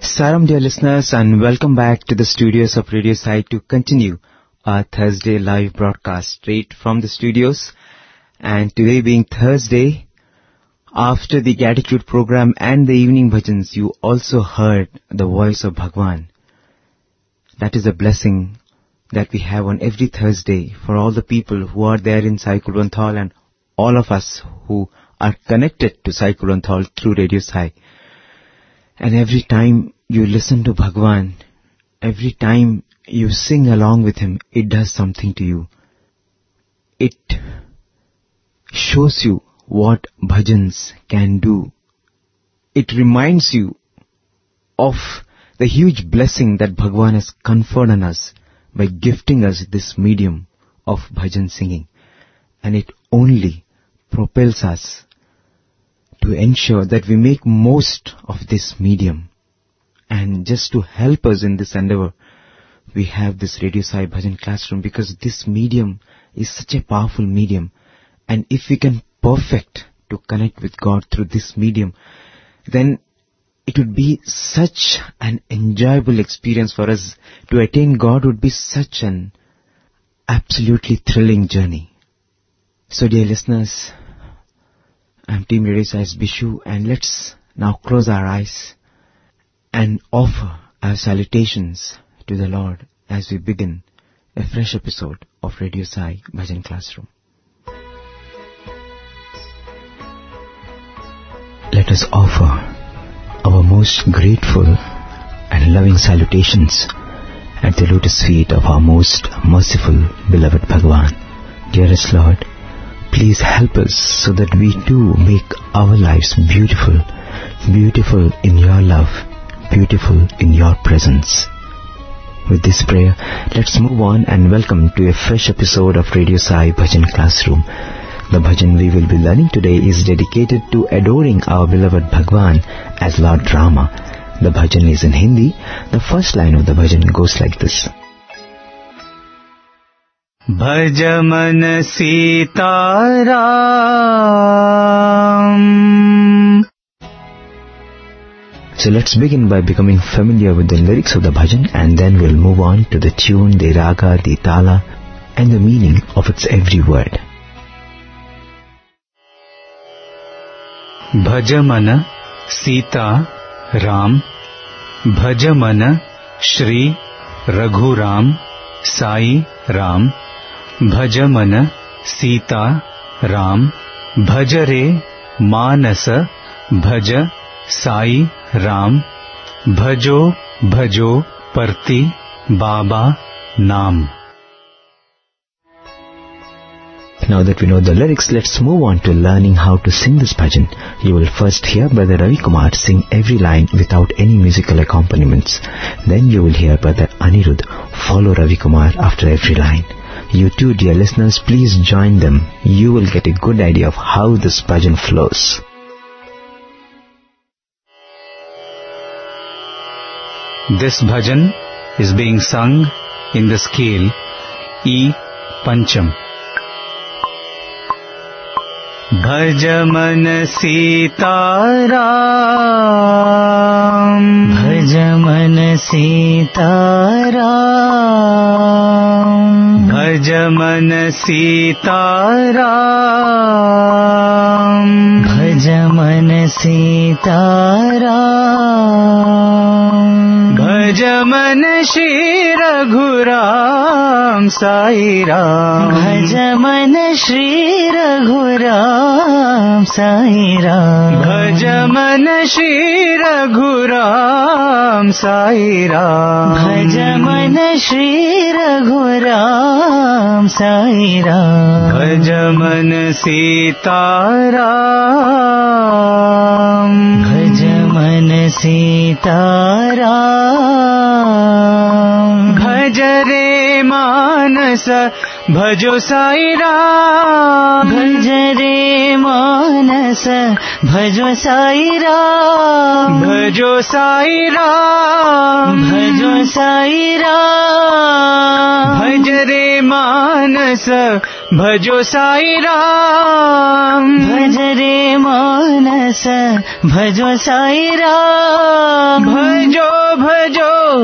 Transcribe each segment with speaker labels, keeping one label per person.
Speaker 1: Saram, dear listeners, and welcome back to the studios of Radio Sai to continue our Thursday live broadcast straight from the studios. And today being Thursday, after the Gratitude program and the evening bhajans, you also heard the voice of Bhagwan. That is a blessing that we have on every Thursday for all the people who are there in Sai Kulwanthala and all of us who are connected to Sai Kulwanthala through Radio Sai. And every time you listen to Bhagwan, every time you sing along with him, it does something to you. It shows you what bhajans can do. It reminds you of the huge blessing that Bhagwan has conferred on us by gifting us this medium of bhajan singing. And it only propels us to ensure that we make most of this medium. And just to help us in this endeavor, we have this Radio Sai Bhajan Classroom, because this medium is such a powerful medium. And if we can perfect to connect with God through this medium, then it would be such an enjoyable experience for us. To attain God would be such an absolutely thrilling journey. So dear listeners, I'm Team Radio Sai's Bishu, and let's now close our eyes and offer our salutations to the Lord as we begin a fresh episode of Radio Sai Bhajan Classroom. Let us offer our most grateful and loving salutations at the lotus feet of our most merciful, beloved Bhagwan. Dearest Lord, please help us so that we too make our lives beautiful, beautiful in your love, beautiful in your presence. With this prayer, let's move on and welcome to a fresh episode of Radio Sai Bhajan Classroom. The bhajan we will be learning today is dedicated to adoring our beloved Bhagwan as Lord Rama. The bhajan is in Hindi. The first line of the bhajan goes like this.
Speaker 2: भज मन Sitaram.
Speaker 1: So let's begin by becoming familiar with the lyrics of the bhajan, and then we'll move on to the tune, the raga, the tala, and the meaning of its every word.
Speaker 2: भज मन सीता राम, भज मन श्री रघुराम साई राम. भज मन सीता राम, भज रे मानस भज साई राम. भजो भजो परति बाबा नाम.
Speaker 1: Now that we know the lyrics, let's move on to learning how to sing this bhajan. You will first hear Brother Ravi Kumar sing every line without any musical accompaniments. Then you will hear Brother Anirudh follow Ravi Kumar after every line. You too, dear listeners, please join them. You will get a good idea of how this bhajan flows.
Speaker 2: This bhajan is being sung in the scale E Pancham. भज मन सीताराम,
Speaker 3: भज मन सीताराम,
Speaker 2: भज मन सीताराम,
Speaker 3: भज मन सीताराम.
Speaker 2: भज मन श्री रघुराम साई राम,
Speaker 3: भज मन श्री रघुराम साई राम.
Speaker 2: भज मन श्री रघुराम साई राम.
Speaker 3: भज मन श्री रघुराम साई राम.
Speaker 2: भज मन सीताराम,
Speaker 3: भज मन सीताराम.
Speaker 2: भज रे मानस भजो साई राम.
Speaker 3: भज रे मानस भजो साई राम.
Speaker 2: भजो साई राम,
Speaker 3: भजो साई राम.
Speaker 2: भज रे मानस भजो साई राम.
Speaker 3: भज रे मानस भजो साई राम.
Speaker 2: भजो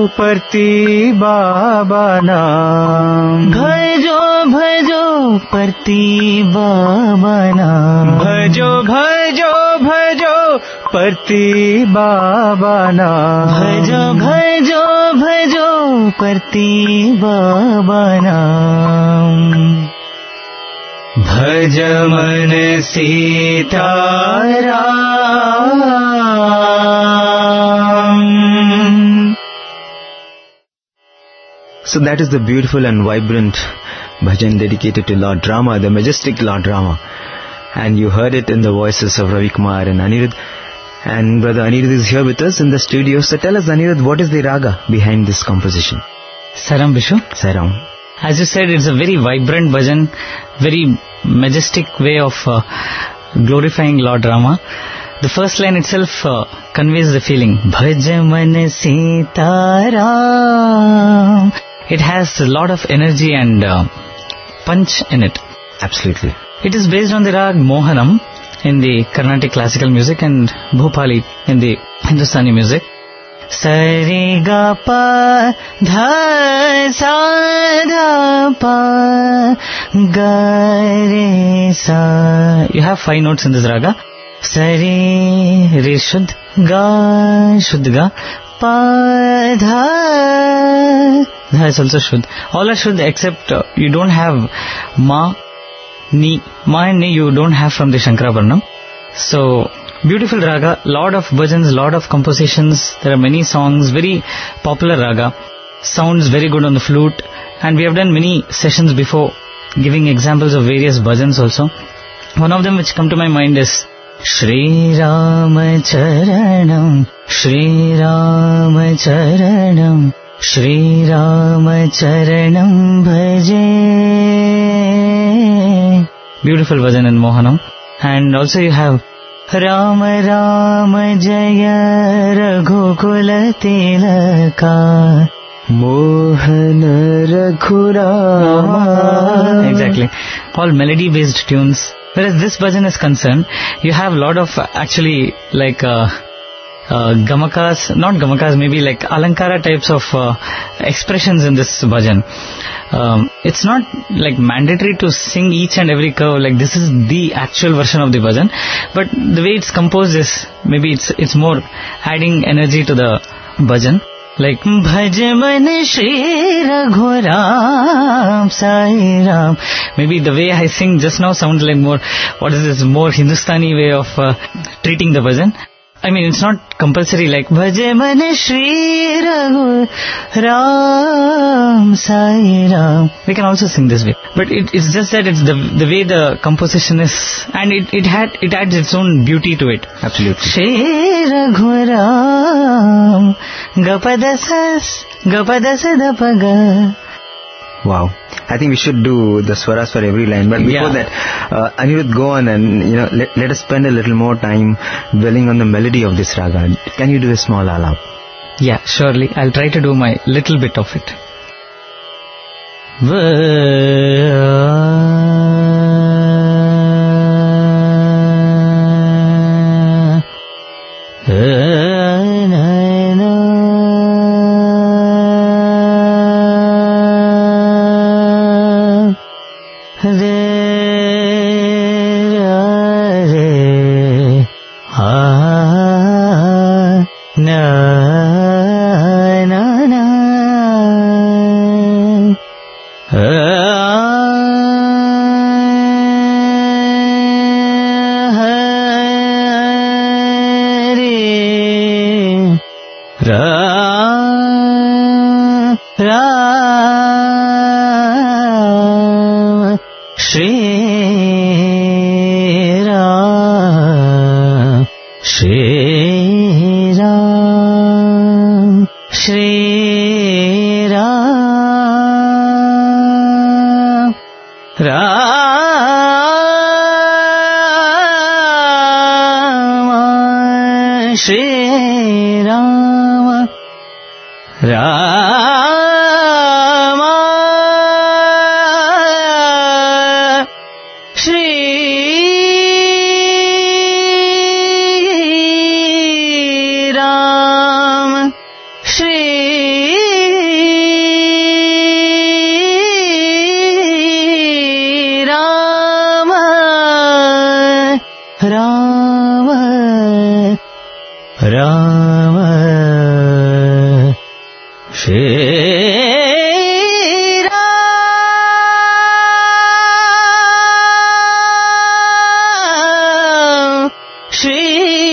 Speaker 2: परती बाबा नाम,
Speaker 3: भजो भजो परती बाबा नाम,
Speaker 2: भजो भजो भजो परती बाबा नाम,
Speaker 3: भजो भजो भजो परती बाबा नाम।
Speaker 2: भज मन Sitaram.
Speaker 1: So that is the beautiful and vibrant bhajan dedicated to Lord Rama, the majestic Lord Rama. And you heard it in the voices of Ravi Kumar and Anirudh. And Brother Anirudh is here with us in the studio. So tell us, Anirudh, what is the raga behind this composition?
Speaker 3: Saram Vishu.
Speaker 1: Saram.
Speaker 3: As you said, it's a very vibrant bhajan, very majestic way of glorifying Lord Rama. The first line itself conveys the feeling, Bhaj man Sitaram. It has a lot of energy and punch in it.
Speaker 1: Absolutely.
Speaker 3: It is based on the rag Mohanam in the Carnatic classical music and Bhopali in the Hindustani music. Sari ga pa dha sa dha pa ga re sa. You have 5 notes in this raga. Sari re shuddh, ga shuddh ga, pa dha dha is also shuddh. All are shuddh except you don't have ma, ni. Ma and ni you don't have from the Shankaravarnam. So beautiful raga, lot of bhajans, lot of compositions. There are many songs, very popular raga. Sounds very good on the flute, and we have done many sessions before giving examples of various bhajans also. One of them which come to my mind is Shri Rama Charanam, Shri Rama Charanam, Shri Rama Charanam Bhaje. Beautiful bhajan in Mohanam. And also you have Rama Rama Jaya Raghukula Tilaka,
Speaker 1: Mohana Raghurama.
Speaker 3: Exactly. All melody based tunes. Whereas this bhajan is concerned, you have a lot of actually like gamakas, not gamakas, maybe like alankara types of expressions in this bhajan. It's not like mandatory to sing each and every curve like this is the actual version of the bhajan, but the way it's composed is maybe it's more adding energy to the bhajan. Like Bhaj man Shri Raghuram Sai Ram. Maybe the way I sing just now sounds like more, what is this, more Hindustani way of treating the bhajan. I mean, it's not compulsory like Bhaj man Shri Raghuram Sai Ram. We can also sing this way, but it's just that it's the way the composition is, and it adds its own beauty to it.
Speaker 1: Absolutely.
Speaker 3: Shri Raghuram Gapadasas Dapaga.
Speaker 1: Wow. I think we should do the swaras for every line. But before that, Anirudh, go on and let us spend a little more time dwelling on the melody of this raga. Can you do a small alap?
Speaker 3: Yeah, surely. I'll try to do my little bit of it. Shri Rama, Rama, Shri Ram, Shri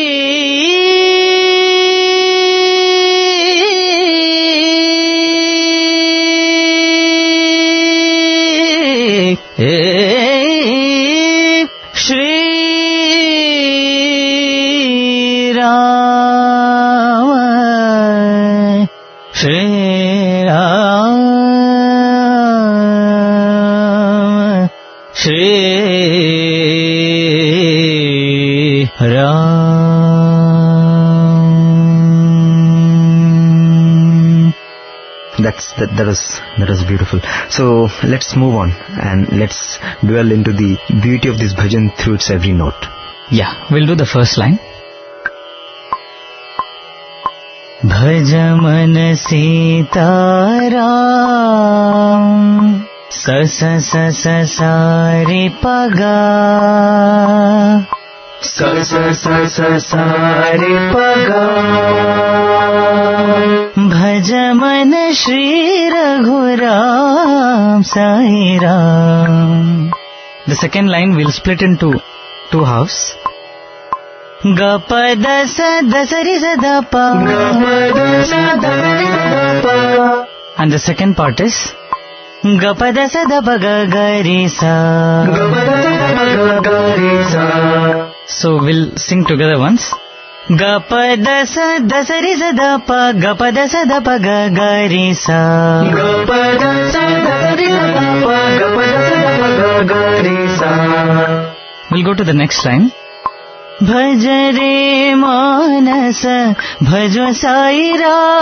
Speaker 1: That was beautiful. So let's move on and let's dwell into the beauty of this bhajan through its every note.
Speaker 3: Yeah, we'll do the first line. Bhajaman Sitaram sa sa sa sa sa re paga sa sa sa sa sa re paga Bhajaman Shri Raghuram Sai Ram. The second line will split into two halves. Ga pa da sa ri sa da pa. And the second part is ga pa da sa da pa ga ga ri sa. So we'll sing together once. Ga pa da sa ri sa da pa, ga pa da sa da pa ga ga ri sa. Ga pa da sa ri sa da pa, ga pa da sa da pa ga ga ri sa. We'll go to the next line. Bhaj re manas, bhajo Sai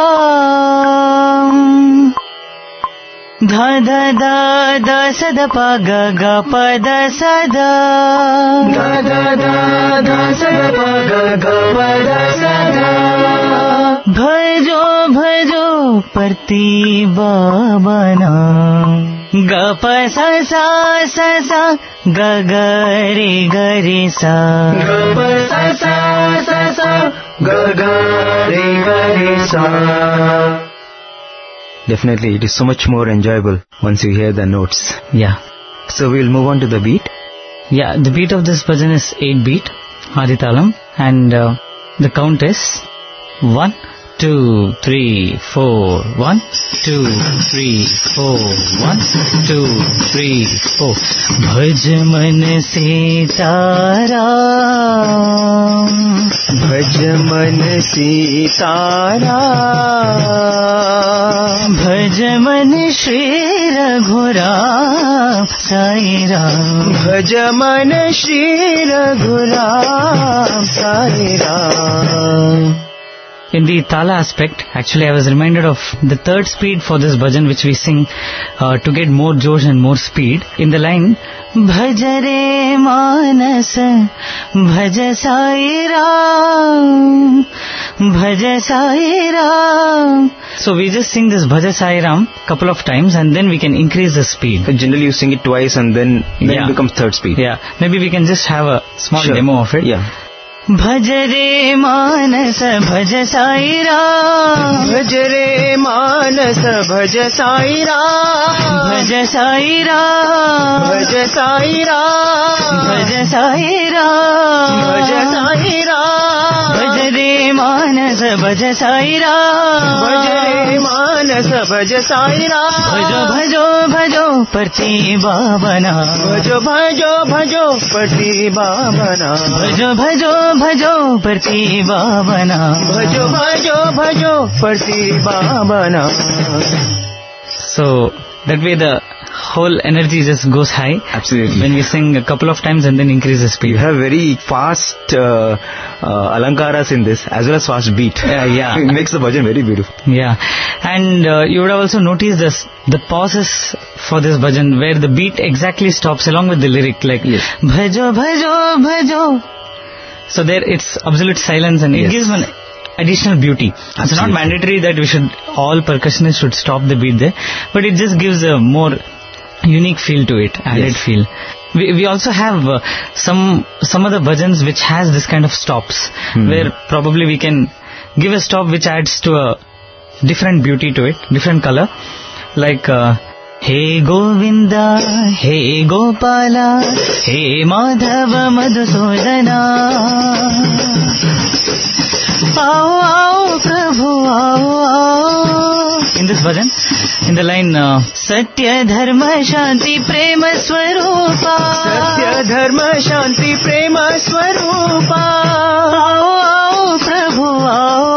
Speaker 3: Ram. Dha dha da da sa da pa ga ga pa da sa da. Dha dha da da sa da pa ga ga pa da sa da. Bhajo bhajo parti babana. Ga pa sa sa sa sa ga ga re sa. Ga pa sa sa sa sa ga ga re sa.
Speaker 1: Definitely, it is so much more enjoyable once you hear the notes.
Speaker 3: Yeah.
Speaker 1: So we'll move on to the beat.
Speaker 3: Yeah, the beat of this bhajan is 8 beat, Aditalam, and the count is 1, 2, 3, 4, 1, 2, 3, 4, 1, 2, 3, 4. Bhajman Sitaram,
Speaker 1: Bhajaman Sitaram,
Speaker 3: Bhajaman Shri Raghuram Sai Ram,
Speaker 1: Bhajaman Shri Raghuram Sai Ram.
Speaker 3: In the Tala aspect, actually I was reminded of the third speed for this bhajan which we sing to get more josh and more speed. In the line, Bhajare Manas, Bhaja Sai Ram, Bhaja Sai Ram. So we just sing this Bhaja Sai Ram couple of times and then we can increase the speed.
Speaker 1: So generally you sing it twice and then it becomes third speed.
Speaker 3: Yeah, maybe we can just have a small demo of it.
Speaker 1: Yeah.
Speaker 3: भज रे मानस भज साई राम,
Speaker 1: भज रे मानस भज साई राम,
Speaker 3: भज साई राम,
Speaker 1: भज साई राम,
Speaker 3: भज साई राम,
Speaker 1: भज साई राम,
Speaker 3: भज रे मानस भज साई राम,
Speaker 1: भज रे मानस भज साई राम,
Speaker 3: भजो भजो भजो प्रतिभा बना,
Speaker 1: भजो भजो भजो प्रतिभा बना,
Speaker 3: भजो भजो भजो प्रतिभा बना,
Speaker 1: भजो भजो भजो प्रतिभा बना.
Speaker 3: So that way the whole energy just goes high.
Speaker 1: Absolutely.
Speaker 3: When we sing a couple of times and then increase the speed.
Speaker 1: You have very fast alankaras in this as well as fast beat.
Speaker 3: Yeah.
Speaker 1: It makes the bhajan very beautiful.
Speaker 3: Yeah. And you would have also noticed the pauses for this bhajan where the beat exactly stops along with the lyric, like bhajo bhajo bhajo. So there it's absolute silence and it gives one additional beauty. Absolutely. It's not mandatory that all percussionists should stop the beat there, but it just gives a more unique feel to it, added feel. we also have some other bhajans which has this kind of stops, where probably we can give a stop which adds to a different beauty to it, different color, like Hey Govinda, Hey Gopala, Hey Madhava Madhusudana, Aao Aao Prabhu Aao Aao. In this bhajan, in the line Satya Dharma Shanti Prema Swarupa,
Speaker 1: Satya Dharma Shanti Prema Swarupa,
Speaker 3: Aao Aao Prabhu Aao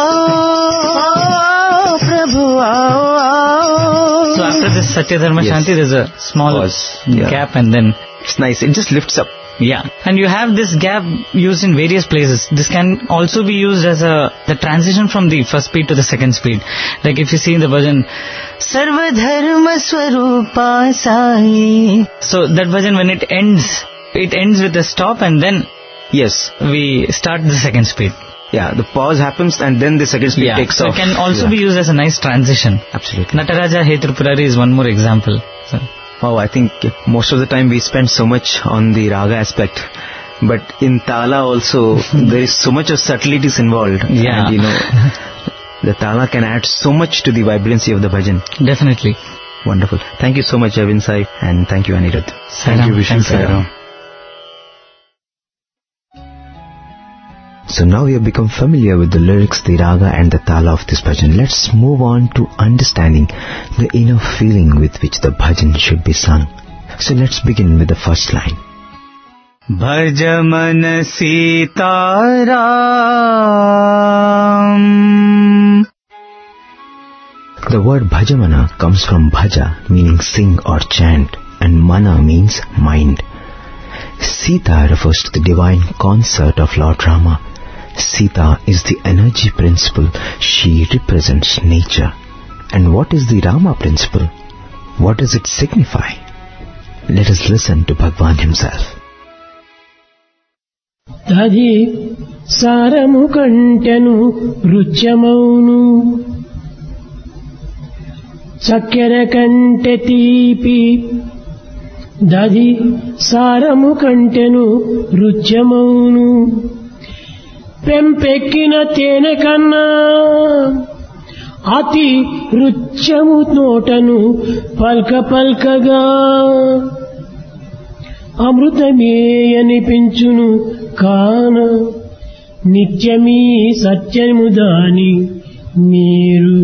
Speaker 3: Aao, Prabhu Aao Aao. So after this Satya Dharma Shanti, there's a small gap, and then
Speaker 1: it's nice. It just lifts up.
Speaker 3: Yeah, and you have this gap used in various places. This can also be used as the transition from the first speed to the second speed. Like if you see in the bhajan, Sarva Dharma Swarupa Sai. So that bhajan, when it ends with a stop, and then we start the second speed.
Speaker 1: Yeah, the pause happens and then the second speed takes off.
Speaker 3: So it can also be used as a nice transition.
Speaker 1: Absolutely.
Speaker 3: Nataraja Hey Tripurari is one more example. So.
Speaker 1: Wow, I think most of the time we spend so much on the raga aspect, but in tala also there is so much of subtleties involved.
Speaker 3: Yeah.
Speaker 1: And the tala can add so much to the vibrancy of the bhajan.
Speaker 3: Definitely.
Speaker 1: Wonderful. Thank you so much, Arvind Sai, and thank you, Anirudh.
Speaker 3: Thank you, Vishnu.
Speaker 1: So now we have become familiar with the lyrics, the raga and the tala of this bhajan. Let's move on to understanding the inner feeling with which the bhajan should be sung. So let's begin with the first line.
Speaker 2: Bhajaman Sitaram.
Speaker 1: The word bhajamana comes from bhaja, meaning sing or chant, and mana means mind. Sita refers to the divine consort of Lord Rama. Sita is the energy principle. She represents nature. And what is the Rama principle? What does it signify? Let us listen to Bhagwan himself.
Speaker 4: Tadi saramu kantenu ruchamaunu chakkara kante teepi. Dadi saramu kantenu ruchamaunu పెంపెక్కిన తేనె కన్నా అతి రుచ్యము నోటను పల్క పల్కగా అమృతమే అనిపించును కాన నిత్యమీ సత్యము దాని మీరు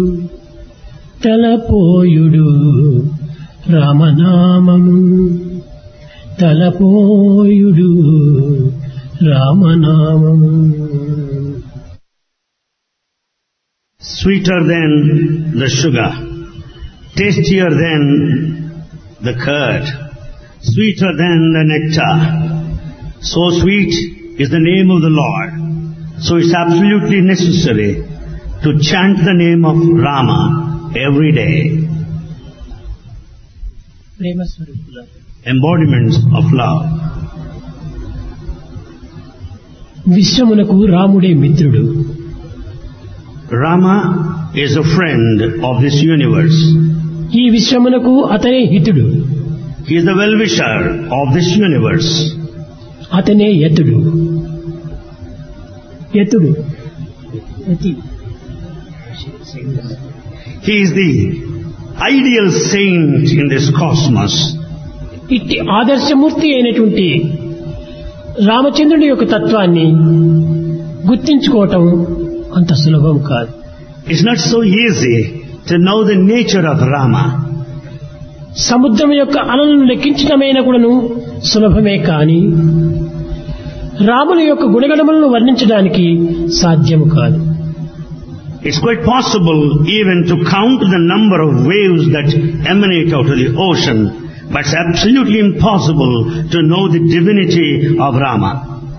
Speaker 4: తలపోయుడు రామనామము తలపోయుడు Ramanamam.
Speaker 5: Sweeter than the sugar, tastier than the curd, sweeter than the nectar. So sweet is the name of the Lord. So it's absolutely necessary to chant the name of Rama every day. Embodiments of love.
Speaker 4: విశ్వమునకు రాముడే మిత్రుడు.
Speaker 5: Rama is a friend of this universe.
Speaker 4: ఈ విశ్వమునకు అతనే హితుడు.
Speaker 5: He is the well-wisher of this universe.
Speaker 4: అతనే యతుడు. యతుడు.
Speaker 5: He is the ideal saint in this cosmos.
Speaker 4: ఇట్టి ఆదర్శమూర్తి అయినటువంటి రామచంద్రుడి యొక్క తత్వాన్ని గుర్తించుకోవటం అంత సులభం కాదు.
Speaker 5: It's not so easy to know the nature of Rama.
Speaker 4: సముద్రం యొక్క అలలను లెక్కించడమైనా కూడాను సులభమే కాని రాముని యొక్క గుణగణములను వర్ణించడానికి సాధ్యము కాదు.
Speaker 5: It's quite possible even to count the number of waves that emanate out of the ocean, but it's absolutely impossible to know the divinity of Rama.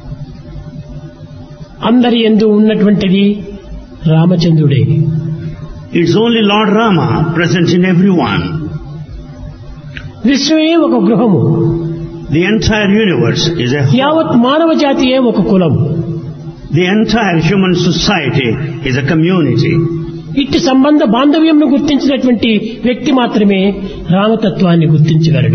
Speaker 4: అందరి యందు ఉన్నటువంటిది రామచంద్రుడే.
Speaker 5: It's only Lord Rama present in everyone.
Speaker 4: విశ్వమే ఒక గృహము.
Speaker 5: The entire universe is a
Speaker 4: యావత్ మానవ జాతియే ఒక కులము.
Speaker 5: The entire human society is a community.
Speaker 4: ఇట్టి సంబంధ బాంధవ్యంను గుర్తించినటువంటి వ్యక్తి మాత్రమే రామతత్వాన్ని గుర్తించగలడు.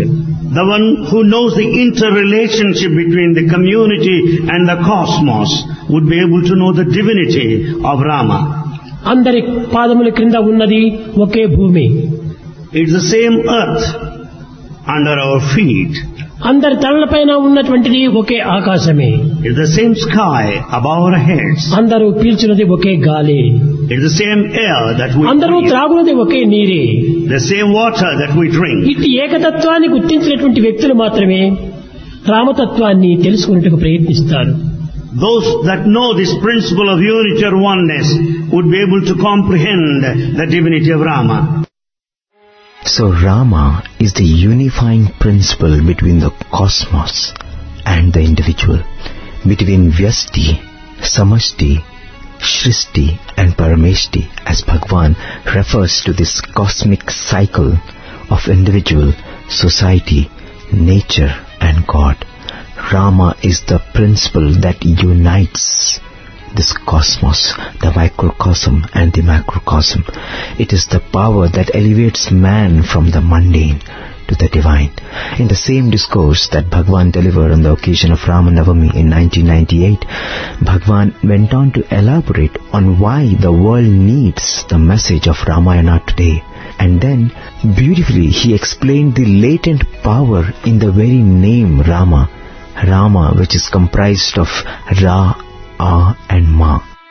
Speaker 5: The one who knows the interrelationship between the community and the cosmos would be able to know the divinity of Rama.
Speaker 4: అందరి పాదముల క్రింద ఉన్నది ఒకే భూమి.
Speaker 5: It's the same earth under our feet.
Speaker 4: అందరి తలలపైన ఉన్నటువంటిది ఒకే ఆకాశమే.
Speaker 5: It's the same sky above our heads.
Speaker 4: అందరూ పీల్చున్నది ఒకే గాలి.
Speaker 5: It's the same air that we
Speaker 4: అందరూ
Speaker 5: breathe.
Speaker 4: త్రాగున్నది ఒకే నీరే.
Speaker 5: The same water that we drink.
Speaker 4: ఇట్టి ఏకతత్వాన్ని గుర్తించినటువంటి వ్యక్తులు మాత్రమే రామతత్వాన్ని తెలుసుకునేందుకు ప్రయత్నిస్తారు.
Speaker 5: Those that know this principle of unity or oneness would be able to comprehend the divinity of Rama.
Speaker 1: So Rama is the unifying principle between the cosmos and the individual, between Vyasti, Samashti, Shristi and Parameshti, as Bhagwan refers to this cosmic cycle of individual, society, nature and God. Rama is the principle that unites this cosmos, the microcosm and the macrocosm. It is the power that elevates man from the mundane to the divine. In the same discourse that Bhagwan delivered on the occasion of Ramanavami in 1998, Bhagwan went on to elaborate on why the world needs the message of Ramayana today. And then, beautifully, he explained the latent power in the very name Rama, Rama, which is comprised of Ra, A and Ma.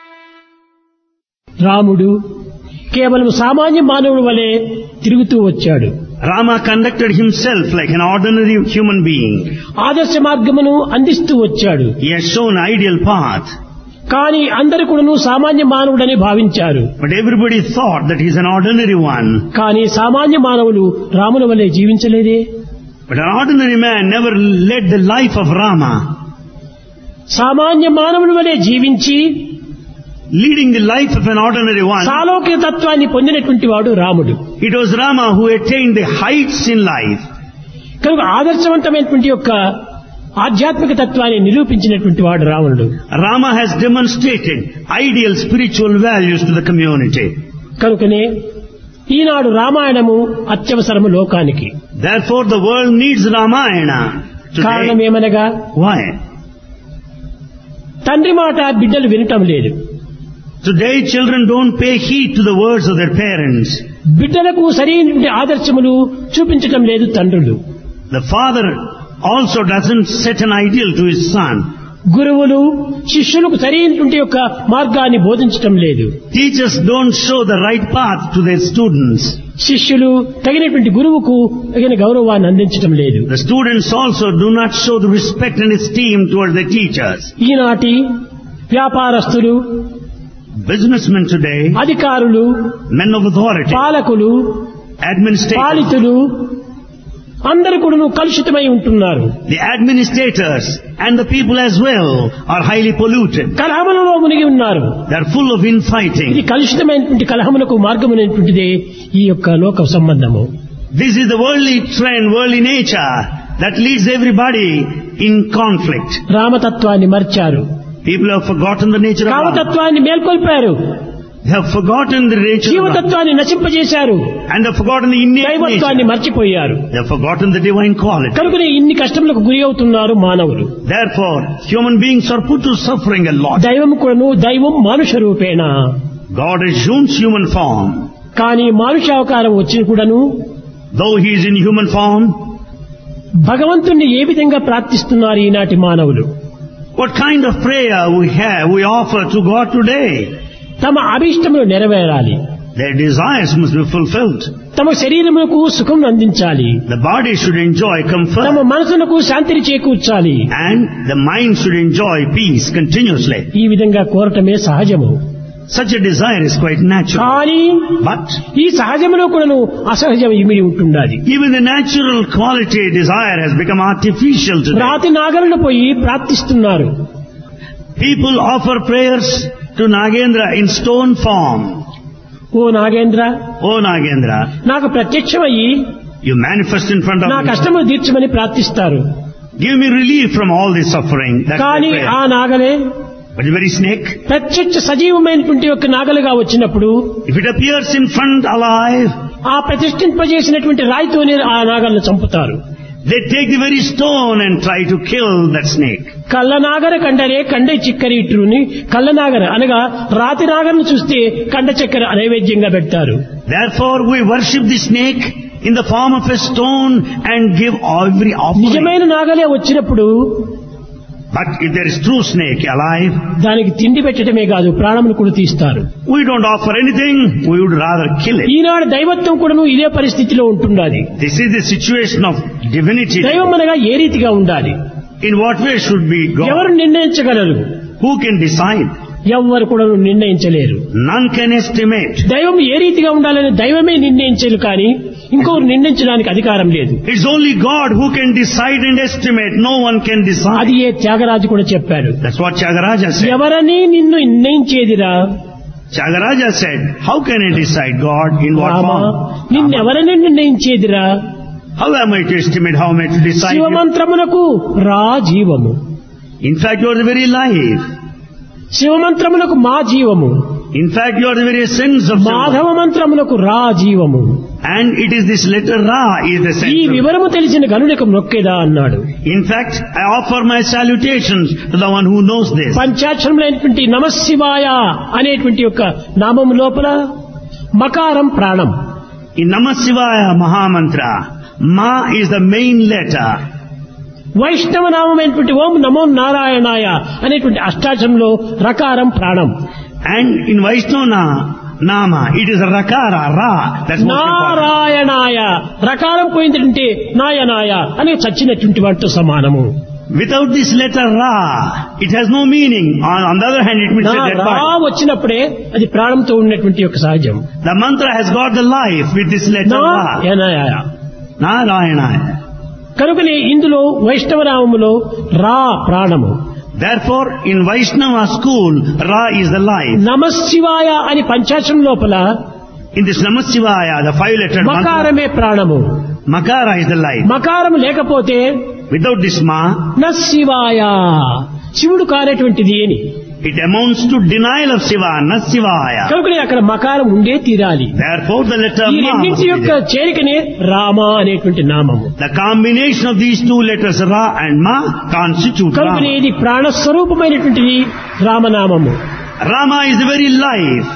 Speaker 4: రాముడు కేవలం సామాన్య మానవుడి వలె తిరుగుతూ వచ్చాడు.
Speaker 5: Rama conducted himself like an ordinary human being.
Speaker 4: ఆదర్శ మార్గమును అందిస్తూ వచ్చాడు.
Speaker 5: He has shown ideal path.
Speaker 4: కానీ అందరూ కూడాను సామాన్య మానవుడని భావించారు.
Speaker 5: But everybody thought that he is an ordinary one.
Speaker 4: కానీ సామాన్య మానవులు రాముల వలె జీవించలేదే.
Speaker 5: But an ordinary man never led the life of Rama.
Speaker 4: సామాన్య మానవుడి వలె జీవించి
Speaker 5: Leading the life of an ordinary one.
Speaker 4: సాలోక్య తత్వాన్ని పొందినటువంటి వాడు రాముడు.
Speaker 5: It was Rama who attained the heights in life.
Speaker 4: కనుక ఆదర్శవంతమైనటువంటి యొక్క ఆధ్యాత్మిక తత్వాన్ని నిరూపించినటువంటి వాడు రావణుడు.
Speaker 5: Rama has demonstrated ideal spiritual values to the community.
Speaker 4: కనుకనే ఈనాడు రామాయణము అత్యవసరము లోకానికి.
Speaker 5: Therefore the world needs Ramayana
Speaker 4: కారణం
Speaker 5: today.
Speaker 4: ఏమనగా
Speaker 5: Why?
Speaker 4: తండ్రి మాట బిడ్డలు వినటం లేదు.
Speaker 5: Today children don't pay heed to the words of their parents.
Speaker 4: బిడ్డలకు సరైనటువంటి ఆదర్శములు చూపించటం లేదు తండ్రులు.
Speaker 5: The father also doesn't set an ideal to his son.
Speaker 4: గురువులు శిష్యులకు సరైనటువంటి యొక్క మార్గాన్ని బోధించటం లేదు.
Speaker 5: Teachers don't show the right path to their students.
Speaker 4: శిష్యులు తగినటువంటి గురువుకు తగిన గౌరవాన్ని అందించటం లేదు.
Speaker 5: The students also do not show the respect and esteem towards the teachers.
Speaker 4: ఈనాటి వ్యాపారస్తులు,
Speaker 5: Businessmen today,
Speaker 4: అధికారులు,
Speaker 5: men of authority,
Speaker 4: పాలకులు,
Speaker 5: administrators,
Speaker 4: పాలితులు అందరూ కూడా కలుషితమై ఉంటున్నారు.
Speaker 5: the administrators and the people as well are highly polluted.
Speaker 4: కలహములలో మునిగి ఉన్నారు.
Speaker 5: They are full of
Speaker 4: ఇది
Speaker 5: infighting.
Speaker 4: కలుషితమైనటువంటి కలహములకు మార్గమైనటువంటిదే ఈ యొక్క లోక సంబంధము.
Speaker 5: This is the worldly trend, worldly nature that leads everybody in conflict.
Speaker 4: రామతత్వాన్ని మర్చారు.
Speaker 5: People have forgotten the nature of love.
Speaker 4: కామతత్వాన్ని మేల్కొల్పారు.
Speaker 5: They have forgotten the nature of love.
Speaker 4: జీవతత్వాన్ని నశింపజేశారు.
Speaker 5: And they have forgotten the innate
Speaker 4: దైవత్వాన్ని
Speaker 5: nature.
Speaker 4: మర్చిపోయారు.
Speaker 5: They have forgotten the divine quality.
Speaker 4: కనుకనే ఇన్ని కష్టములకు గురి అవుతున్నారు మానవులు.
Speaker 5: Therefore, human beings are put to suffering a lot.
Speaker 4: దైవం కూడాను దైవం మానుష రూపేణ.
Speaker 5: God assumes human form.
Speaker 4: కానీ మానుష అవతారం వచ్చిన కూడాను
Speaker 5: Though he is in human form,
Speaker 4: భగవంతుణ్ణి ఏ విధంగా ప్రార్థిస్తున్నారు ఈనాటి మానవులు?
Speaker 5: what kind of prayer we offer to God today?
Speaker 4: తమ అభిష్టములు నెరవేరాలి.
Speaker 5: Their desires must be fulfilled.
Speaker 4: తమ శరీరములకు సుఖం అందించాలి.
Speaker 5: The body should enjoy
Speaker 4: తమ
Speaker 5: comfort.
Speaker 4: మనసులకు శాంతిని చేకూర్చాలి.
Speaker 5: And the mind should enjoy peace continuously.
Speaker 4: ఈ విధంగా కోరటమే సహజము.
Speaker 5: Such a desire is quite natural.
Speaker 4: కానీ
Speaker 5: But
Speaker 4: ఈ సహజములో కూడాను అసహజం ఇమిడి ఉంటున్నది.
Speaker 5: even the natural quality desire has become artificial today.
Speaker 4: రాతి నాగలను పోయి ప్రార్థిస్తున్నారు.
Speaker 5: People offer prayers to Nagendra in stone form.
Speaker 4: Oh Nagendra,
Speaker 5: Oh Nagendra,
Speaker 4: నాకు ప్రత్యక్షమయ్యి
Speaker 5: you manifest in front of
Speaker 4: నా
Speaker 5: me.
Speaker 4: కష్టములు తీర్చమని ప్రార్థిస్తారు.
Speaker 5: Give me relief from all this suffering. That's
Speaker 4: కానీ
Speaker 5: their
Speaker 4: ఆ
Speaker 5: prayer.
Speaker 4: నాగలే
Speaker 5: But the very snake,
Speaker 4: ప్రత్యక్ష సజీవమైనటువంటి యొక్క నాగలుగా వచ్చినప్పుడు
Speaker 5: if it appears in front alive,
Speaker 4: ఆ ప్రతిష్ఠింపజేసినటువంటి రాయితోనే ఆ నాగలను చంపుతారు.
Speaker 5: They take the very stone and try to kill that snake.
Speaker 4: కళ్ళనాగర కండరే కండ చిక్కరి ఇట్టుని కళ్ళనాగర అనగా రాతి నాగరను చూస్తే కండ చక్కెర నైవేద్యంగా పెడతారు.
Speaker 5: Therefore we worship the snake in the form of a stone and give every offering.
Speaker 4: నిజమైన నాగలే వచ్చినప్పుడు,
Speaker 5: but if there is true snake alive,
Speaker 4: దానికి తిండి పెట్టడమే కాదు ప్రాణమును కూడా తీస్తారు.
Speaker 5: we don't offer anything, we would rather kill it.
Speaker 4: ఈనాడు దైవత్వం కూడాను ఇదే పరిస్థితిలో ఉంటున్నది.
Speaker 5: This is the situation of divinity.
Speaker 4: దైవం అనగా ఏ రీతిగా ఉండాలి?
Speaker 5: In what way should be God?
Speaker 4: ఎవరు నిర్ణయించగలరు?
Speaker 5: Who can decide?
Speaker 4: ఎవ్వరు కూడా నిర్ణయించలేరు.
Speaker 5: None can estimate.
Speaker 4: దైవం ఏ రీతిగా ఉండాలని దైవమే నిర్ణయించరు, కానీ ఇంకొకరు నిర్ణయించడానికి అధికారం లేదు.
Speaker 5: It's only God who can decide and estimate. No one can decide.
Speaker 4: అది ఏ త్యాగరాజు కూడా చెప్పాడు.
Speaker 5: That's what Tyagaraja said.
Speaker 4: ఎవరని నిన్ను నిర్ణయించేదిరా?
Speaker 5: Tyagaraja said, how can I decide God in what
Speaker 4: Rama,
Speaker 5: form?
Speaker 4: నిన్నెవరని నిర్ణయించేదిరా?
Speaker 5: How am I to estimate? How am I to decide?
Speaker 4: శివమంత్రమునకు రా జీవము.
Speaker 5: In fact, you are the very life.
Speaker 4: శివమంత్రమునకు మా జీవము.
Speaker 5: In fact, you are the very essence of
Speaker 4: Madhava
Speaker 5: Shiva.
Speaker 4: మంత్రమునకు రా జీవము.
Speaker 5: And it is this letter Ra is the
Speaker 4: ఈ
Speaker 5: center.
Speaker 4: వివరము తెలిసిన గనులకు మొక్కేదా అన్నాడు.
Speaker 5: In fact, I offer my salutations to the one who knows this.
Speaker 4: పంచాక్షరములైనటువంటి నమశివాయ అనేటువంటి యొక్క నామము లోపల మకారం ప్రాణం.
Speaker 5: In Namah Shivaya Mahamantra, Ma is the main letter.
Speaker 4: వైష్ణవ నామమైనటువంటి ఓం నమో నారాయణాయ అనేటువంటి అష్టాక్షరంలో రకారం ప్రాణం.
Speaker 5: And in Vaishnava Nama, it is Rakara, Ra. That's most important.
Speaker 4: నారాయణాయ రకారం పోయిందంటే నాయనాయ అనే చచ్చినటువంటి వాటితో సమానము.
Speaker 5: Without this letter Ra, it has no meaning. On the other hand, it means a dead
Speaker 4: రా
Speaker 5: body.
Speaker 4: వచ్చినప్పుడే అది ప్రాణంతో ఉన్నటువంటి యొక్క సహజం.
Speaker 5: The mantra has got the life with this letter Ra.
Speaker 4: నాయనాయ.
Speaker 5: Narayanaya.
Speaker 4: కనుకనే ఇందులో వైష్ణవ నామములో రా ప్రాణము.
Speaker 5: Therefore, in Vaishnava school, Ra is the life.
Speaker 4: నమశివాయ అని పంచాక్షరం లోపల
Speaker 5: In this Namah Shivaya, the 5-lettered mantra,
Speaker 4: మకారమే ప్రాణము.
Speaker 5: Makara is the life.
Speaker 4: మకారం లేకపోతే
Speaker 5: Without this Ma,
Speaker 4: న శివాయ శివుడు కానటువంటిది అని.
Speaker 5: it amounts to denial of Shiva, not Shivaya.
Speaker 4: కనుకనే అక్కడ మకారం ఉండే తీరాలి.
Speaker 5: Therefore, the letter
Speaker 4: ఈ
Speaker 5: Ma must
Speaker 4: రెండింటి
Speaker 5: be
Speaker 4: యొక్క
Speaker 5: there.
Speaker 4: చేరికనే రామ అనేటువంటి నామము.
Speaker 5: The combination of these two letters Ra and Ma constitute
Speaker 4: కనుకనే
Speaker 5: Rama.
Speaker 4: ఇది ప్రాణస్వరూపమైనటువంటిది రామనామము.
Speaker 5: Rama is the very life.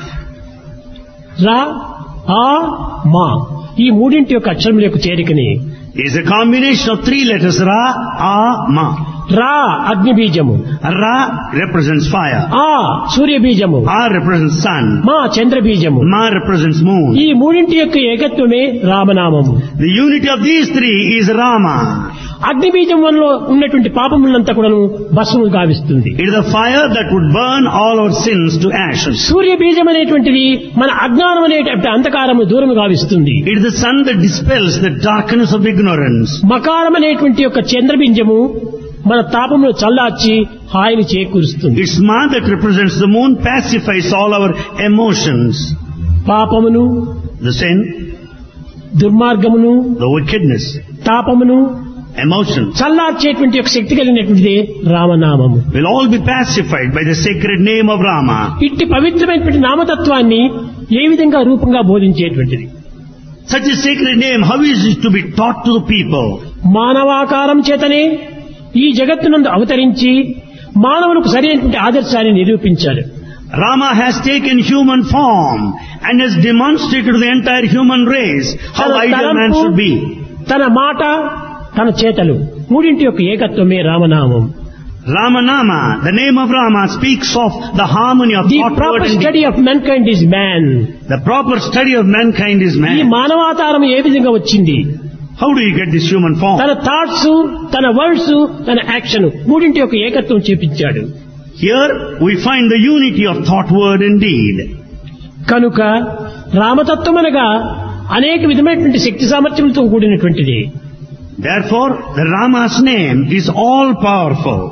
Speaker 4: రా ఆ మా ఈ మూడింటి యొక్క అక్షరముల యొక్క చేరికని.
Speaker 5: It is a combination of 3 letters Ra, A, Ma.
Speaker 4: రా అగ్ని బీజము,
Speaker 5: Ra represents fire.
Speaker 4: ఆ సూర్య బీజము,
Speaker 5: A represents sun.
Speaker 4: మా చంద్ర బీజము.
Speaker 5: Ma represents moon.
Speaker 4: ఈ మూడింటి యొక్క ఏకత్వమే రామనామము.
Speaker 5: The unity of these 3 is Rama.
Speaker 4: అగ్ని బీజం వల్ల ఉన్నటువంటి పాపములంతా కూడా భస్మము గావిస్తుంది.
Speaker 5: It is the fire that would burn all our sins to ashes.
Speaker 4: సూర్య బీజం అనేటువంటిది మన అజ్ఞానం అనేటువంటి అంధకారము దూరము గావిస్తుంది.
Speaker 5: It is the sun that dispels the darkness of ignorance.
Speaker 4: మకారం అనేటువంటి యొక్క చంద్రబింజము మన తాపమును చల్లార్చి హాయిని చేకూరుస్తుంది.
Speaker 5: It's Ma that represents the moon, pacifies all our emotions.
Speaker 4: పాపమును,
Speaker 5: The sin,
Speaker 4: దుర్మార్గమును,
Speaker 5: the wickedness,
Speaker 4: తాపమును
Speaker 5: emotions
Speaker 4: చల్లార్చేటువంటి ఒక శక్తి కలిగినటువంటిది రామనామము.
Speaker 5: will all be pacified by the sacred name of Rama.
Speaker 4: ఇట్టి పవిత్రమైనటువంటి నామతత్వాన్ని ఏ విధంగా రూపంగా బోధించేటువంటిది?
Speaker 5: Such a sacred name, how is it to be taught to the people?
Speaker 4: మానవాకారం చేతనే ఈ జగత్తునందు అవతరించి మానవులకు సరైనటువంటి ఆదర్శాన్ని నిరూపించారు.
Speaker 5: Rama has taken human form and has demonstrated to the entire human race how
Speaker 4: తన
Speaker 5: ideal man
Speaker 4: తలంపు,
Speaker 5: should be.
Speaker 4: తన మాట, తన చేతలు మూడింటి యొక్క ఏకత్వమే రామనామం.
Speaker 5: Ramanama, the name of Rama, speaks of the harmony of
Speaker 4: the
Speaker 5: thought, word
Speaker 4: proper
Speaker 5: and deed.
Speaker 4: Study of mankind is man.
Speaker 5: The proper study of mankind is
Speaker 4: ఈ
Speaker 5: man.
Speaker 4: మానవాతారం ఏ విధంగా వచ్చింది?
Speaker 5: How do you get this human form?
Speaker 4: తన thoughts, తన words, తన action మూడింటి యొక్క ఏకత్వం చూపించాడు.
Speaker 5: Here we find the unity of thought, word and deed.
Speaker 4: కనుక రామతత్వమనగా అనేక విధమైనటువంటి శక్తి సామర్థ్యంతో కూడినటువంటిది.
Speaker 5: Therefore, the Rama's name is all powerful.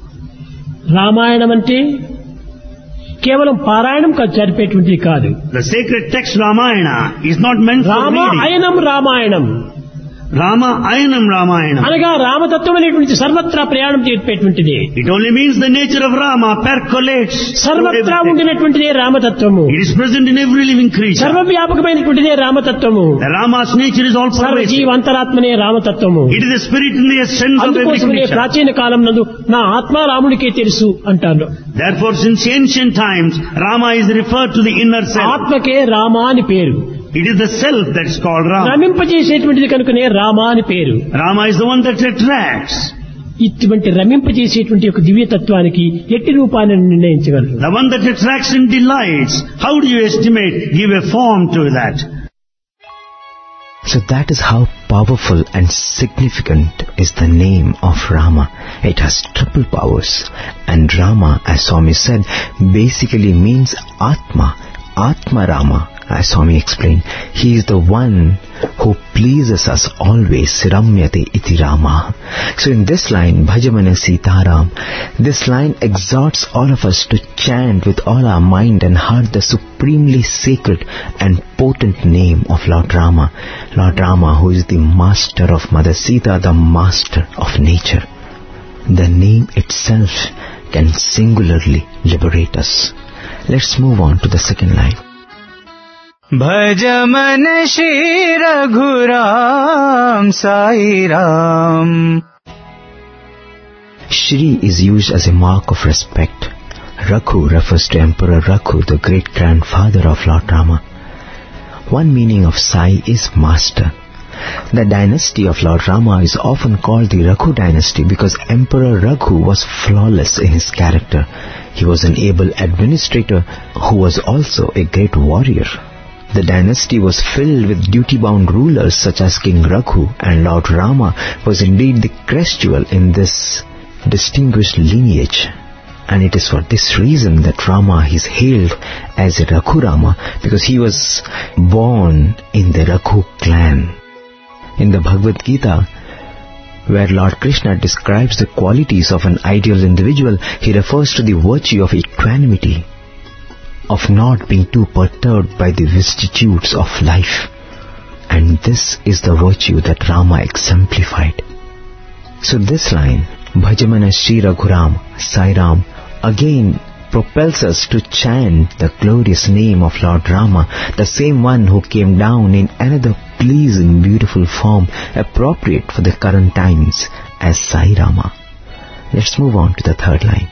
Speaker 4: Ramayanam అంటే కేవలం పారాయణం జరిపేటువంటిది కాదు.
Speaker 5: The sacred text Ramayana is not meant for
Speaker 4: Rama
Speaker 5: reading.
Speaker 4: అయనం Ramayanam.
Speaker 5: Rama Ayanam Ramayanam.
Speaker 4: అనగా రామతత్వం అనేటువంటి సర్వత్రా ప్రయాణం చేసేటువంటిది.
Speaker 5: It only means the nature of Rama percolates.
Speaker 4: సర్వత్రా ఉండినటువంటిదే రామతత్వము.
Speaker 5: It is present in every living creature.
Speaker 4: సర్వవ్యాపకమైనటువంటిదే రామతత్వము.
Speaker 5: The Rama's nature is all pervasive.
Speaker 4: సర్వజీవంతరాత్మనే రామతత్వము.
Speaker 5: It is the spirit in the essence of every
Speaker 4: అందుకోసమే
Speaker 5: creature.
Speaker 4: ప్రాచీన కాలం నందు నా ఆత్మ రాముడికే తెలుసు అంటారు.
Speaker 5: Therefore, since ancient times, Rama is referred to the inner self.
Speaker 4: ఆత్మకే Rama అని పేరు.
Speaker 5: It is the self that is called Rama.
Speaker 4: రమింపజేసేటువంటిది కనుకనే రామ అని పేరు.
Speaker 5: Rama is the one that attracts.
Speaker 4: ఇటువంటి రమింపజేసేటువంటి ఒక దివ్యతత్వానికి ఎట్టి రూపాన్ని నిర్ణయించగలరు?
Speaker 5: The one that attracts and delights. How do you estimate, give a form to that?
Speaker 1: So that is how powerful and significant is the name of Rama. It has triple powers. And Rama, as Swami said, basically means Atma. Atma Rama, as Swami explained. He is the one who pleases us always. Ramyate iti Rama. So in this line, Bhajamana Sitaram, this line exhorts all of us to chant with all our mind and heart the supremely sacred and potent name of Lord Rama. Lord Rama, who is the master of Mother Sita, the master of nature. The name itself can singularly liberate us. Let's move on to the second line.
Speaker 2: Bhajaman Shri Raghuram Sai Ram.
Speaker 1: Shri is used as a mark of respect. Raghu refers to Emperor Raghu, the great-grandfather of Lord Rama. One meaning of Sai is master. The dynasty of Lord Rama is often called the Raghu dynasty because Emperor Raghu was flawless in his character. He was an able administrator who was also a great warrior. The dynasty was filled with duty-bound rulers such as King Raghu, and Lord Rama was indeed the crest jewel in this distinguished lineage. And it is for this reason that Rama is hailed as a Raghu Rama, because he was born in the Raghu clan. In the Bhagavad Gita, where Lord Krishna describes the qualities of an ideal individual, he refers to the virtue of equanimity, of not being too perturbed by the vicissitudes of life. And this is the virtue that Rama exemplified. So this line, Bhajamana Shri Raghuram Sai Ram, again propels us to chant the glorious name of Lord Rama, the same one who came down in another pleasing, beautiful form appropriate for the current times as Sai Rama. Let's move on to the third line.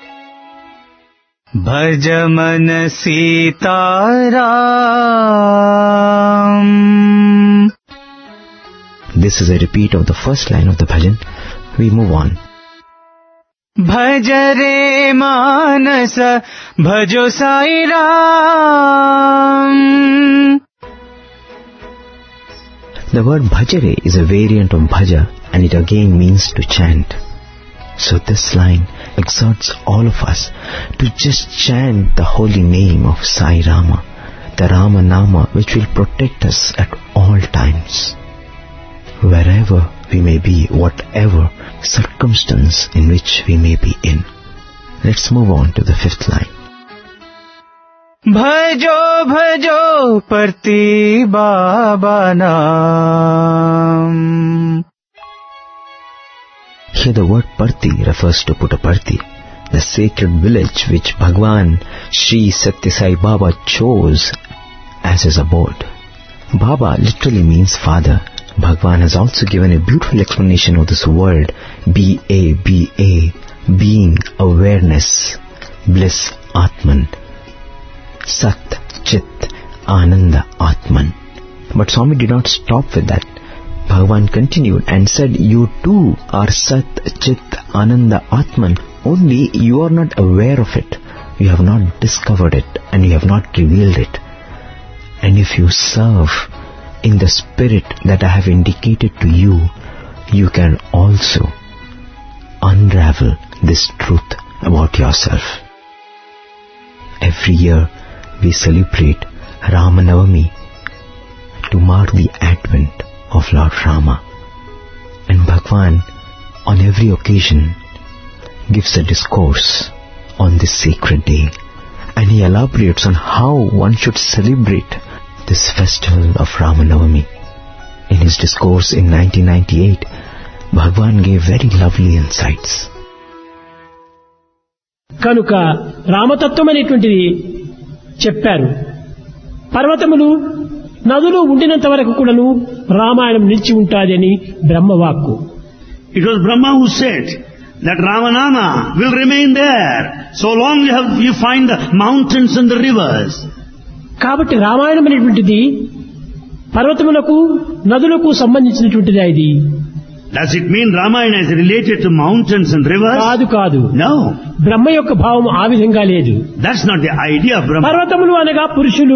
Speaker 2: Bhajaman Sitaram.
Speaker 1: This is a repeat of the first line of the bhajan. We move on.
Speaker 2: Bhajare Manasa Bhajo Sai Ram.
Speaker 1: The word bhajare is a variant of bhaja, and it again means to chant. So this line exhorts all of us to just chant the holy name of Sai Rama, the Rama Nama, which will protect us at all times. Wherever we may be, whatever circumstance in which we may be in. Let's move on to the fifth line.
Speaker 2: Bhajo Bhajo Parti Baba Naam.
Speaker 1: Here the word Parti refers to Puttaparthi, the sacred village which Bhagwan Sri Satya Sai Baba chose as his abode. Baba literally means father. Bhagwan has also given a beautiful explanation of this word, B-A-B-A, being, awareness, bliss, Atman, Sat, Chit, Ananda, Atman. But Swami did not stop with that. Bhagwan continued and said, you too are Sat, Chit, Ananda, Atman, only you are not aware of it. You have not discovered it and you have not revealed it. And if you serve in the spirit that I have indicated to you, you can also unravel this truth about yourself. Every year we celebrate Ramanavami to mark the advent of Lord Rama. And Bhagwan on every occasion gives a discourse on this sacred day, and he elaborates on how one should celebrate this festival of Ramanavami. In his discourse in 1998, Bhagwan gave very lovely insights.
Speaker 4: కనుక రామతత్వం అనేటువంటిది చెప్పారు. పర్వతములు నదులు ఉండినంత వరకు కూడాను రామాయణం నిలిచి ఉంటాది అని బ్రహ్మవాక్కు.
Speaker 5: It was Brahma who said that Ramanama will remain there so long you find the mountains and the rivers.
Speaker 4: కాబట్టి రామాయణం అనేటువంటిది పర్వతములకు నదులకు సంబంధించినటువంటిది. ఇది
Speaker 5: Does it mean Ramayana is related to mountains and rivers?
Speaker 4: కాదు.
Speaker 5: No.
Speaker 4: బ్రహ్మ యొక్క భావం ఆ విధంగా లేదు.
Speaker 5: That's not the idea of Brahma.
Speaker 4: పర్వతములు అనగా పురుషులు,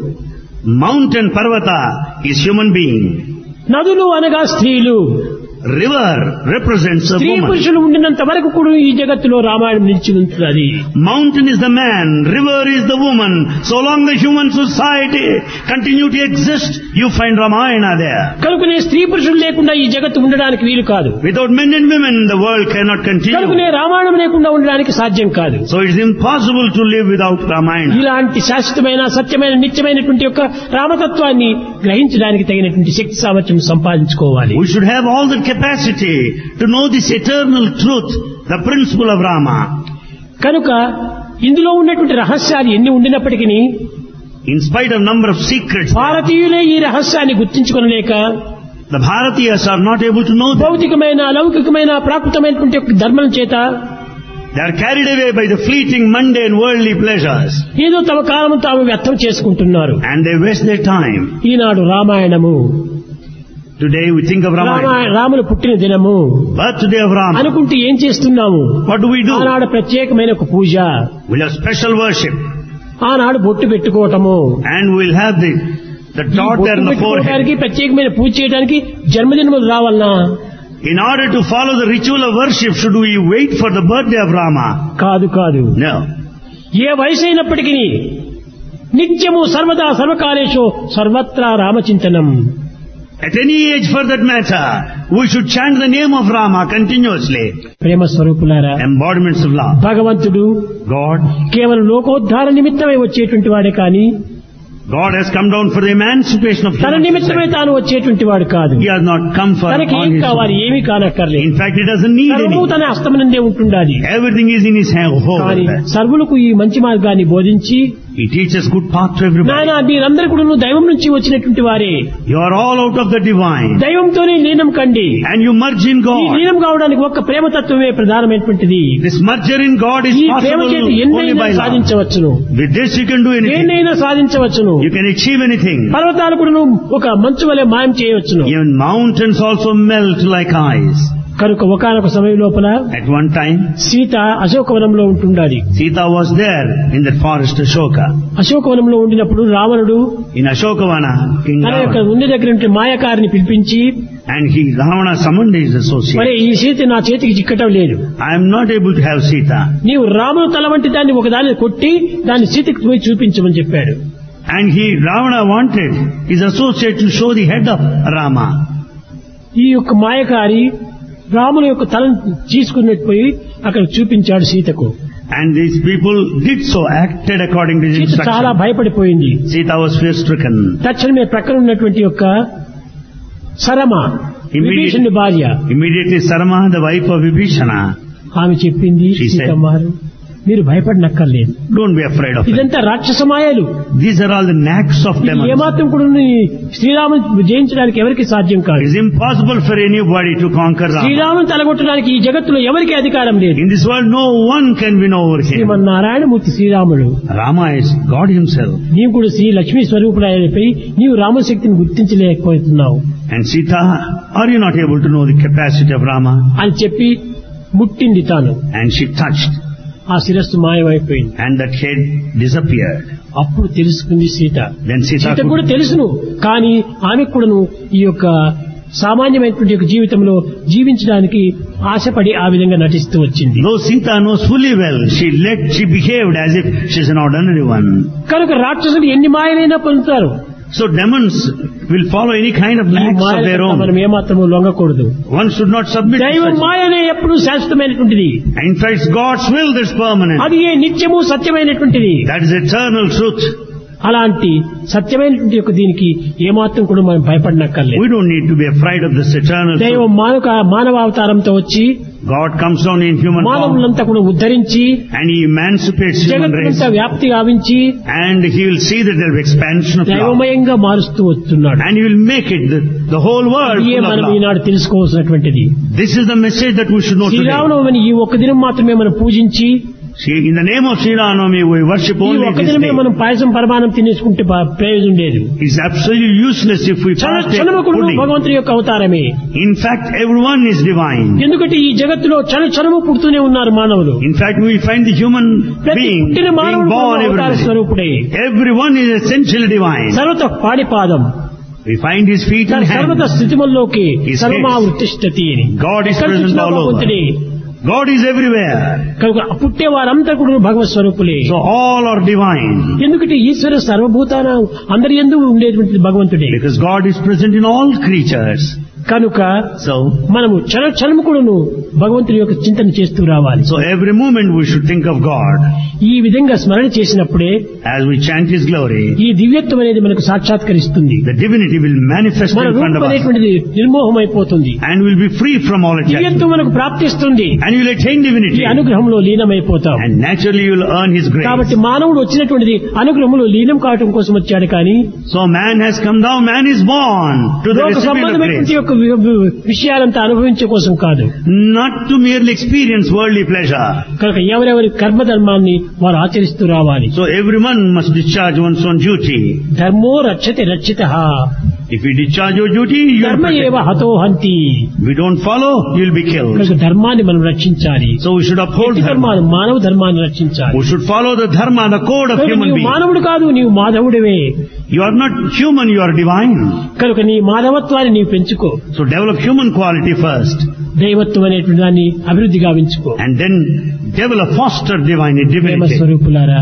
Speaker 5: Mountain Parvata is human being.
Speaker 4: నదులు అనగా స్త్రీలు,
Speaker 5: River represents a
Speaker 4: స్త్రీ
Speaker 5: woman.
Speaker 4: పురుషులు ఉండినంత వరకు కూడా ఈ జగత్తులో రామాయణం నిలిచి ఉంటుంది.
Speaker 5: Mountain is the man, river is the woman. So long the human society continue to exist, you find Ramayana there.
Speaker 4: కనుకనే స్త్రీ పురుషులు లేకుండా ఈ జగత్తు ఉండడానికి వీలు కాదు.
Speaker 5: Without men and women, the world cannot continue.
Speaker 4: కనుకనే రామాయణం లేకుండా ఉండడానికి సాధ్యం కాదు.
Speaker 5: So it is impossible to live without Ramayana.
Speaker 4: ఇలాంటి శాశ్వతమైన సత్యమైన నిత్యమైనటువంటి యొక్క రామతత్వాన్ని గ్రహించడానికి తగినటువంటి శక్తి సామర్థ్యం సంపాదించుకోవాలి.
Speaker 5: We should have all the capacity to know this eternal truth, the principle of Rama.
Speaker 4: కనుక ఇందులో ఉన్నటువంటి రహస్యాలు ఎన్ని ఉండినప్పటికీ
Speaker 5: In spite of number of secrets,
Speaker 4: భారతీయులే ఈ రహస్యాన్ని గుర్తించుకొనలేక
Speaker 5: the Bharatiyas are not able to know them.
Speaker 4: భౌతికమైన లౌకికమైన ప్రాకృతమైనటువంటి యొక్క ధర్మం చేత
Speaker 5: They are carried away by the fleeting, mundane, worldly pleasures.
Speaker 4: ఏదో తమ కాలం తాము వ్యర్థం చేసుకుంటున్నారు.
Speaker 5: And they waste their time.
Speaker 4: Eenadu Ramayanamu,
Speaker 5: Today we think of Ramayana.
Speaker 4: Ramulu పుట్టిన దినము
Speaker 5: Birthday of Rama.
Speaker 4: అనుకుంటూ ఏం చేస్తున్నాము?
Speaker 5: What do we do?
Speaker 4: ఆనాడు ప్రత్యేకమైన ఒక పూజ,
Speaker 5: We'll have special worship.
Speaker 4: ఆనాడు బొట్టు పెట్టుకోవటము,
Speaker 5: And we'll have the dot there in the forehead.
Speaker 4: పెట్టుకోవడానికి ప్రత్యేకమైన పూజ చేయడానికి జన్మదినములు రావాలనా?
Speaker 5: In order to follow the ritual of worship, should we wait for the birthday of Rama?
Speaker 4: కాదు.
Speaker 5: No.
Speaker 4: ఏ వయసు అయినప్పటికీ నిత్యము సర్వదా సర్వకాలేషు సర్వత్రా రామచింతనం.
Speaker 5: At any age for that matter, we should chant the name of Rama continuously.
Speaker 4: ప్రేమ స్వరూపులారా,
Speaker 5: Embodiments of love.
Speaker 4: భగవంతుడు
Speaker 5: God
Speaker 4: కేవలం లోకోద్ధార నిమిత్తమై వచ్చేటువంటి వాడే కాని
Speaker 5: has come down for the emancipation of
Speaker 4: తన
Speaker 5: human
Speaker 4: నిమిత్తమే
Speaker 5: society.
Speaker 4: తాను వచ్చేటువంటి వాడు కాదు.
Speaker 5: He has not come for
Speaker 4: తనకి
Speaker 5: on
Speaker 4: ఏం
Speaker 5: his
Speaker 4: కావాలి,
Speaker 5: own.
Speaker 4: ఏమీ కానక్కర్లేదు.
Speaker 5: In fact, he doesn't need
Speaker 4: సర్వము
Speaker 5: any.
Speaker 4: తన హస్తమునందే ఉంటుండాలి.
Speaker 5: Everything is in his hand.
Speaker 4: కానీ సర్వులకు ఈ మంచి మార్గాన్ని బోధించి,
Speaker 5: He teaches good path to everybody.
Speaker 4: నాయన మీరందరూ కూడా దైవం నుంచి వచ్చినటువంటి వారే,
Speaker 5: You are all out of the divine.
Speaker 4: దైవంతోనే లీనం కండి.
Speaker 5: And you merge in
Speaker 4: ఈ
Speaker 5: God.
Speaker 4: లీనం కావడానికి ఒక్క ప్రేమతత్వమే ప్రధానమైనటువంటిది.
Speaker 5: This merger in God is
Speaker 4: ఈ ప్రేమ
Speaker 5: possible
Speaker 4: చేతి
Speaker 5: only
Speaker 4: ఎన్నైనా
Speaker 5: by love.
Speaker 4: సాధించవచ్చును,
Speaker 5: With this you can do anything.
Speaker 4: ఏనైనా సాధించవచ్చును.
Speaker 5: You can achieve anything.
Speaker 4: పర్వతాలు కూడా ఒక మంచు వలె మాయం చేయవచ్చును.
Speaker 5: Even mountains also melt like ice.
Speaker 4: కనుక ఒకానొక సమయం లోపల
Speaker 5: At one time,
Speaker 4: సీత అశోకవనంలో ఉంటుండాలి.
Speaker 5: Sita was there in that forest Ashoka.
Speaker 4: అశోకవనంలో ఉండినప్పుడు రావణుడు
Speaker 5: In Ashokavana, King
Speaker 4: తన యొక్క
Speaker 5: Ravana.
Speaker 4: ఉండి దగ్గర ఉంటే మాయకారిని పిలిపించి,
Speaker 5: And Ravana summoned his
Speaker 4: మరి
Speaker 5: associate.
Speaker 4: ఈ సీత నా చేతికి చిక్కటం లేదు,
Speaker 5: I am not able to have Sita.
Speaker 4: నీవు రాముడు తల వంటి దాన్ని ఒక దాన్ని కొట్టి దాన్ని సీతకి పోయి చూపించమని చెప్పాడు.
Speaker 5: And Ravana wanted his associate to show the head of Rama.
Speaker 4: ఈ యొక్క మాయకారి రాముని యొక్క తలను తీసుకున్నట్టు పోయి అక్కడ చూపించాడు సీతకు.
Speaker 5: And these people did so, acted according to his
Speaker 4: Sita చాలా
Speaker 5: instruction.
Speaker 4: భయపడిపోయింది.
Speaker 5: Sita was fear-stricken.
Speaker 4: తక్షణమే ప్రక్కన ఉన్నటువంటి యొక్క సరమ, విభీషణుడి భార్య,
Speaker 5: Immediately Sarma, the wife of Vibhishana,
Speaker 4: ఆమె చెప్పింది,
Speaker 5: She said,
Speaker 4: సీతమ్మారు మీరు భయపడినక్కర్లేదు,
Speaker 5: don't be afraid of it.
Speaker 4: ఇదంతా రాక్షస మాయలు,
Speaker 5: These are all the knacks of
Speaker 4: ఇది
Speaker 5: demons.
Speaker 4: ఏమాత్రం కూడా శ్రీరాముని జయించడానికి ఎవరికి సాధ్యం
Speaker 5: It
Speaker 4: కాదు.
Speaker 5: is impossible for anybody to conquer Rama.
Speaker 4: శ్రీరాముని తలగొట్టడానికి ఈ జగత్తులో ఎవరికి అధికారం లేదు.
Speaker 5: In this world, no one can win over him.
Speaker 4: Srimannarayanamurthy శ్రీరాముడు,
Speaker 5: Rama is God himself.
Speaker 4: నీవు కూడా శ్రీ లక్ష్మీ స్వరూపుడైనపై నీవు రామశక్తిని గుర్తించలేకపోతున్నావు
Speaker 5: And Sita, are you not able to know the capacity of Rama?
Speaker 4: అని చెప్పి ముట్టింది తాను.
Speaker 5: And she touched,
Speaker 4: ఆ శిరస్సు మాయమైపోయింది.
Speaker 5: and that head disappeared.
Speaker 4: అప్పుడు తెలుసుకుంది సీత.
Speaker 5: Then Sita
Speaker 4: సీత కూడా
Speaker 5: could,
Speaker 4: తెలుసును, కానీ ఆమెకు కూడాను ఈ యొక్క సామాన్యమైనటువంటి యొక్క జీవితంలో జీవించడానికి ఆశపడి ఆ విధంగా నటిస్తూ వచ్చింది.
Speaker 5: though Sita knows fully well, she behaved as if she's an ordinary one.
Speaker 4: కనుక రాక్షసులు ఎన్ని మాయలైనా పొందుతారు.
Speaker 5: So demons will follow any kind of
Speaker 4: ఈ
Speaker 5: acts of their
Speaker 4: మాయలకు మనం
Speaker 5: own.
Speaker 4: ఏమాత్రము లొంగకూడదు.
Speaker 5: One should not submit to
Speaker 4: దైవం
Speaker 5: such.
Speaker 4: మాయనే ఎప్పుడు శాశ్వతమైనటువంటిది,
Speaker 5: In fact, God's will is permanent.
Speaker 4: అది ఏ నిత్యము సత్యమైనటువంటిది.
Speaker 5: That is eternal truth.
Speaker 4: అలాంటి సత్యమైనటువంటి యొక్క దీనికి ఏమాత్రం కూడా మనం భయపడనక్కర్లేదు.
Speaker 5: We don't need to be afraid of this eternal
Speaker 4: దైవం
Speaker 5: truth.
Speaker 4: మానవ అవతారంతో వచ్చి
Speaker 5: God comes down in human form
Speaker 4: మానవులంతా కూడా ఉద్ధరించి
Speaker 5: and He emancipates human race,
Speaker 4: జగత్తంతా వ్యాప్తి గావించి
Speaker 5: and He will see that there will be expansion of love,
Speaker 4: దైవమయంగా మారుస్తూ వస్తున్నాడు.
Speaker 5: and He will make it the whole world
Speaker 4: ఇదే
Speaker 5: full of
Speaker 4: మనం
Speaker 5: love.
Speaker 4: Eenadu తెలుసుకోవాల్సినటువంటిది.
Speaker 5: This is the message that we should know today.
Speaker 4: శ్రీరామనవమిని ఈ ఒక్క దినం మాత్రమే మనం పూజించి
Speaker 5: See, in the name of Sri Ramnavami, we worship
Speaker 4: ఈ
Speaker 5: only
Speaker 4: ఒక్క
Speaker 5: this
Speaker 4: దినమే
Speaker 5: day.
Speaker 4: మనం పాయసం పరమాణం తినేసుకుంటే ప్రయోజనం లేదు.
Speaker 5: It's absolutely useless if we partake
Speaker 4: క్షణముకుడు
Speaker 5: pudding.
Speaker 4: భగవంతుని యొక్క అవతారమే.
Speaker 5: In fact, everyone is divine.
Speaker 4: ఎందుకంటే ఈ జగత్తులో క్షణము పుడుతూనే ఉన్నారు మానవులు.
Speaker 5: In fact, we find the human
Speaker 4: ప్రతి
Speaker 5: being
Speaker 4: పుట్టిన
Speaker 5: being
Speaker 4: మానవుడు
Speaker 5: born
Speaker 4: అవతార
Speaker 5: every day.
Speaker 4: స్వరూపుడే.
Speaker 5: Everyone is essentially divine.
Speaker 4: సర్వత పాడిపాదం
Speaker 5: We find His feet and
Speaker 4: సర్వత
Speaker 5: hands.
Speaker 4: స్థితిమల్లోకి
Speaker 5: His
Speaker 4: సర్వమా
Speaker 5: face.
Speaker 4: వృత్తిష్టతి అని.
Speaker 5: God is
Speaker 4: ఎక్కడ
Speaker 5: present
Speaker 4: చూసినా
Speaker 5: all over.
Speaker 4: భగవంతుడే.
Speaker 5: God is everywhere.
Speaker 4: కనుక పుట్టే వారంతా కూడా భగవత్ స్వరూపులే.
Speaker 5: So all are divine.
Speaker 4: ఎందుకంటే ఈశ్వర సర్వభూతాన అందరి యందు ఉండేటువంటి భగవంతుడే.
Speaker 5: Because God is present in all creatures.
Speaker 4: కనుక
Speaker 5: So
Speaker 4: మనము క్షణము కూడాను భగవంతుని యొక్క చింతన చేస్తూ రావాలి.
Speaker 5: every moment we should think of God.
Speaker 4: ఈ విధంగా స్మరణ చేసినప్పుడే
Speaker 5: As we chant His glory,
Speaker 4: ఈ దివ్యత్వం అనేది మనకు సాక్షాత్కరిస్తుంది.
Speaker 5: the divinity will manifest
Speaker 4: మన
Speaker 5: in front
Speaker 4: రూపం
Speaker 5: of us.
Speaker 4: అనేటువంటిది నిర్మోహమైపోతుంది.
Speaker 5: And will be free from all
Speaker 4: దివ్యత్వం
Speaker 5: attachment.
Speaker 4: మనకు ప్రాప్తిస్తుంది.
Speaker 5: And you will attain
Speaker 4: ఈ
Speaker 5: divinity.
Speaker 4: అనుగ్రహంలో లీనమైపోతాం.
Speaker 5: And naturally you will earn His grace.
Speaker 4: కాబట్టి మానవుడు వచ్చినటువంటిది అనుగ్రహంలో లీనం కావటం కోసం వచ్చాడు కానీ
Speaker 5: So man has come down, man is born to the
Speaker 4: లోక
Speaker 5: recipient of
Speaker 4: సంబంధమైనటువంటి
Speaker 5: grace.
Speaker 4: యొక్క విషయాలంతా అనుభవించే కోసం కాదు.
Speaker 5: Not to merely experience worldly pleasure.
Speaker 4: కనుక ఎవరెవరి కర్మధర్మాన్ని వారు ఆచరిస్తూ రావాలి.
Speaker 5: So everyone must discharge one's own duty.
Speaker 4: ధర్మో రక్షతి రక్షితః.
Speaker 5: If you discharge your duty, you
Speaker 4: ధర్మ
Speaker 5: will
Speaker 4: ఏవ
Speaker 5: protect.
Speaker 4: హతో హంతి.
Speaker 5: If you don't follow, you will be killed.
Speaker 4: కనుక ధర్మాన్ని మనం రక్షించాలి.
Speaker 5: So we should uphold
Speaker 4: ఎట్టి
Speaker 5: dharma.
Speaker 4: ధర్మాన్ని మానవ ధర్మాన్ని రక్షించాలి.
Speaker 5: We should follow the dharma, the code of
Speaker 4: కనుక
Speaker 5: human
Speaker 4: నీవు
Speaker 5: being.
Speaker 4: మానవుడు కాదు, నీవు మాధవుడివే.
Speaker 5: You are not human, you are divine.
Speaker 4: కనుక నీ మానవత్వాన్ని నీవు పెంచుకో.
Speaker 5: So develop human quality first.
Speaker 4: దైవత్వం అనేటువంటి దాన్ని అభివృద్ధి గావించుకో.
Speaker 5: And then develop, foster divine
Speaker 4: Prema
Speaker 5: divinity.
Speaker 4: స్వరూపులారా,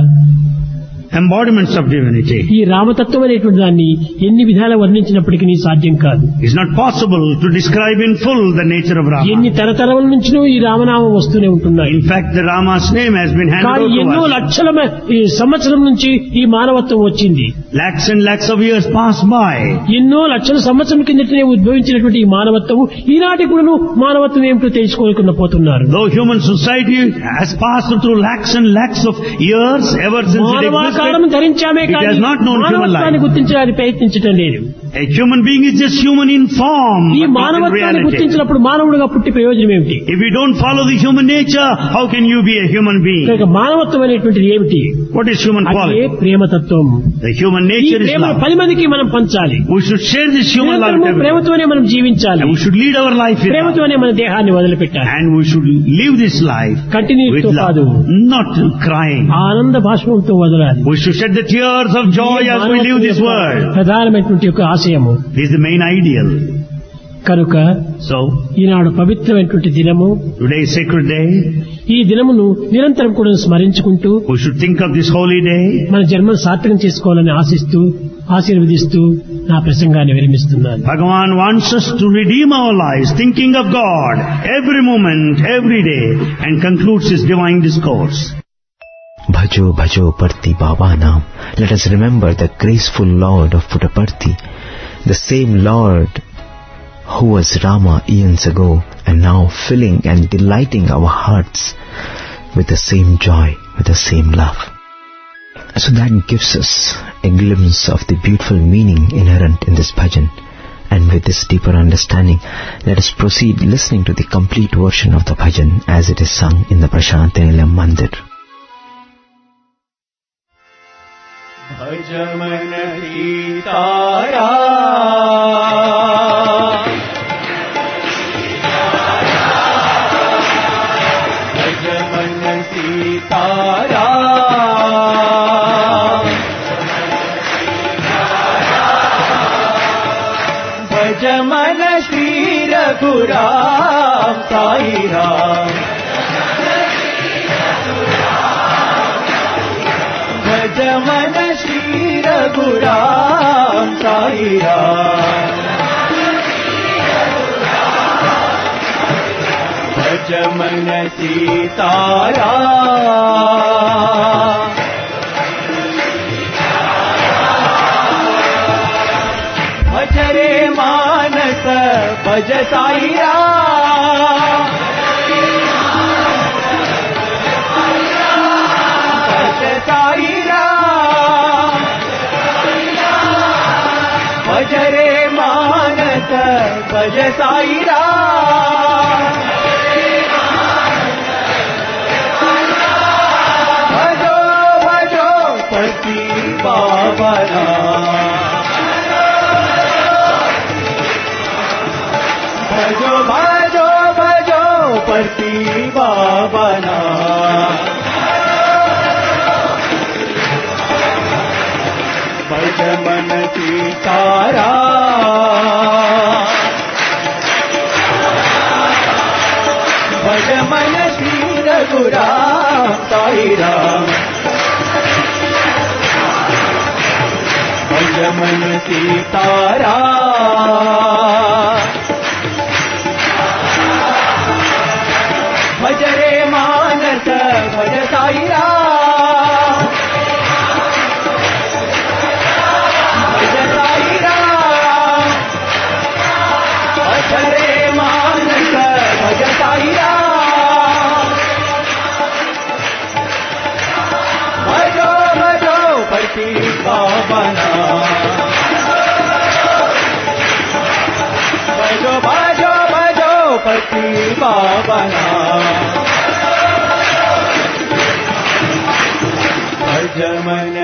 Speaker 5: Embodiments of divinity.
Speaker 4: ఈ రామతత్వం అనేటువంటి దాన్ని ఎన్ని విధాలు వర్ణించినప్పటికీ నీ సాధ్యం కాదు.
Speaker 5: It's not possible to describe in full the nature of
Speaker 4: ఎన్ని
Speaker 5: Rama.
Speaker 4: తరతరముల నుంచినో ఈ రామనామం వస్తూనే ఉంటున్నాయి.
Speaker 5: In fact, the Rama's name has been handed
Speaker 4: కానీ
Speaker 5: over
Speaker 4: ఎన్నో
Speaker 5: to us.
Speaker 4: లక్షల ఈ సంవత్సరం నుంచి ఈ మానవత్వం వచ్చింది.
Speaker 5: Lakhs and lakhs of years pass by.
Speaker 4: ఎన్నో లక్షల సంవత్సరం కిందటనే ఉద్భవించినటువంటి ఈ మానవత్వం ఈనాటి కూడా మానవత్వం ఏమిటో తెలుసుకోలేకుండా పోతున్నారు.
Speaker 5: Though human society has passed through lakhs and lakhs of years ever since it
Speaker 4: మానవాకారం
Speaker 5: existed,
Speaker 4: ధరించామే
Speaker 5: it
Speaker 4: కానీ
Speaker 5: has not known human
Speaker 4: మానవత్వాన్ని
Speaker 5: life.
Speaker 4: గుర్తించడానికి ప్రయత్నించడం లేదు.
Speaker 5: A human being is just human in form,
Speaker 4: ఈ
Speaker 5: but not in
Speaker 4: మానవత్వాన్ని
Speaker 5: reality.
Speaker 4: గుర్తించినప్పుడు మానవుడిగా పుట్టి ప్రయోజనం ఏమిటి?
Speaker 5: If you don't follow the human nature, how can you be a human being?
Speaker 4: కనుక మానవత్వం అనేటువంటిది ఏమిటి?
Speaker 5: What is human
Speaker 4: అదే
Speaker 5: quality?
Speaker 4: ప్రేమతత్వం.
Speaker 5: The human
Speaker 4: ఈ
Speaker 5: nature is
Speaker 4: ప్రేమను
Speaker 5: love.
Speaker 4: 10 మందికి మనం పంచాలి.
Speaker 5: We should share this human life with
Speaker 4: నిరంతరము
Speaker 5: everyone.
Speaker 4: ప్రేమతోనే మనం జీవించాలి.
Speaker 5: And we should lead our life with love.
Speaker 4: ప్రేమతోనే మన దేహాన్ని వదిలిపెట్టాలి.
Speaker 5: And we should live this life
Speaker 4: కంటిన్యూతో
Speaker 5: with
Speaker 4: కాదు,
Speaker 5: love, not crying.
Speaker 4: ఆనంద భాష్పంతో వదలాలి.
Speaker 5: We should shed the tears of joy as we live this world.
Speaker 4: ప్రధానమైనటువంటి యొక్క ఆశయము.
Speaker 5: This is the main ideal.
Speaker 4: కనుక
Speaker 5: So,
Speaker 4: ఈనాడు పవిత్రమైనటువంటి దినము.
Speaker 5: today is sacred day.
Speaker 4: ఈ దినమును నిరంతరం కూడా స్మరించుకుంటూ
Speaker 5: We should think of this holy day.
Speaker 4: మన జన్మను సార్థకం చేసుకోవాలని ఆశిస్తూ ఆశీర్వదిస్తూ నా ప్రసంగాన్ని విరమిస్తున్నాను.
Speaker 5: Bhagavan wants us to redeem our lives, thinking of God every moment, every day, and concludes his divine discourse.
Speaker 1: Bhajo Bhajo Parthi Baba Naam. Let us remember the graceful Lord of Puttaparthi, the same Lord who was Rama eons ago and now filling and delighting our hearts with the same joy, with the same love. So that gives us a glimpse of the beautiful meaning inherent in this bhajan. And with this deeper understanding, let us proceed listening to the complete version of the bhajan as it is sung in the Prashantanilam Mandir.
Speaker 6: भजमन सीतारा भजमन सीतारा भजमन श्री रघुराम साई राम भजमन श्री रघुराम साई राम भजमन सीताराम मानस भज साई राम भज साई राम भज रे मानस भज साई राम भजो भजो पति बाबा भजो भजो भजो पति बाबा भज मन सीताराम भज मन श्री रघुराम साई राम भज मन सीताराम भज रे मानस भज साई राम भज साई राम भज रे मानस भज साई राम भजो भजो पति बाबा भजो भजो भजो पति बाबा भज मन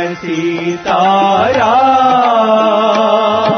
Speaker 6: Sitaram.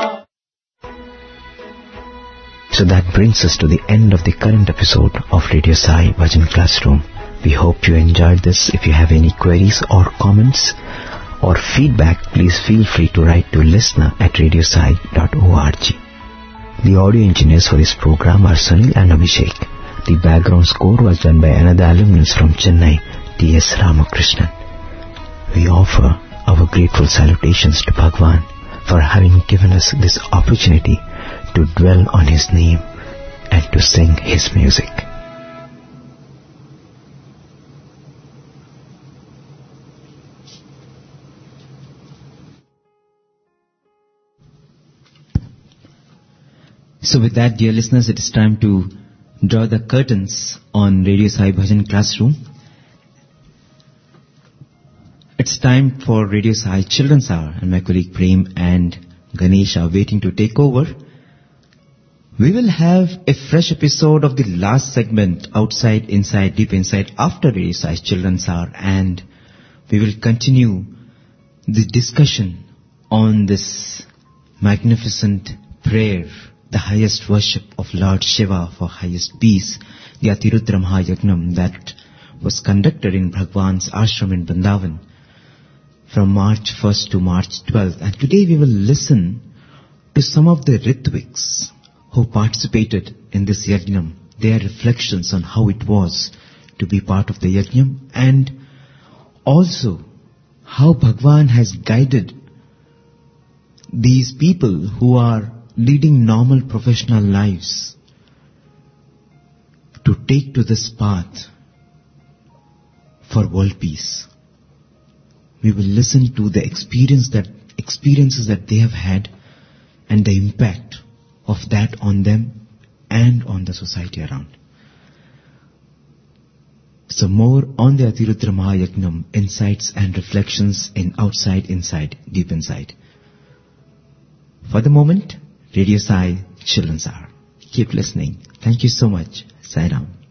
Speaker 1: So that brings us to the end of the current episode of Radio Sai Bhajan Classroom. We hope you enjoyed this. If you have any queries or comments or feedback, please feel free to write to listener@radiosai.org. The audio engineers for this program are Sunil and Abhishek. The background score was done by another alumnus from Chennai, T.S. Ramakrishnan. We offer our grateful salutations to Bhagwan for having given us this opportunity to dwell on His name and to sing His music. So with that, dear listeners, it is time to draw the curtains on Radio Sai Bhajan Classroom. It's time for Radio Sai Children's Hour, and my colleague Prem and Ganesh are waiting to take over. We will have a fresh episode of the last segment, Outside, Inside, Deep Inside, after Radio Sai Children's Hour, and we will continue the discussion on this magnificent prayer, the highest worship of Lord Shiva for highest peace, the Atirudra Mahayagnam that was conducted in Bhagwan's ashram in Vrindavan from March 1st to March 12th. And today we will listen to some of the Ritviks who participated in this Yajnam, their reflections on how it was to be part of the Yajnam, and also how Bhagwan has guided these people who are leading normal professional lives to take to this path for world peace. We will listen to the experiences that they have had and the impact of that on them and on the society around. So more on the Atirudra Mahayagnam, insights and reflections in Outside, Inside, Deep Inside. For the moment, Radio Sai Children's Hour. Keep listening. Thank you so much. Sai Ram.